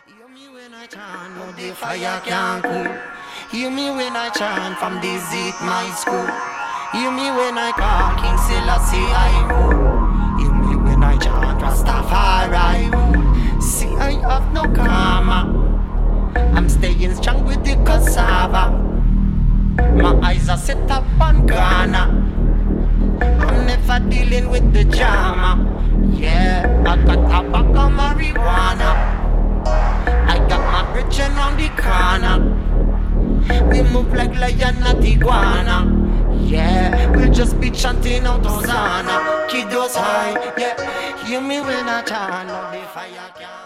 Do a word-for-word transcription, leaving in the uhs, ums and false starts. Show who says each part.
Speaker 1: Hear me when I chant, no the fire can't cool. Hear me when I chant from the Zit my school. Hear me when I call King Selassie I rule. Hear me when I chant Rastafari rule. See I have no karma. I'm staying strong with the cassava. My eyes are set up on Ghana. I'm never dealing with the drama. Yeah, I got tobacco marijuana. I got my rich on the corner. We move like lion at iguana. Yeah, we'll just be chanting out Hosanna. Kiddos high, yeah. Hear me when I chant, no the fire can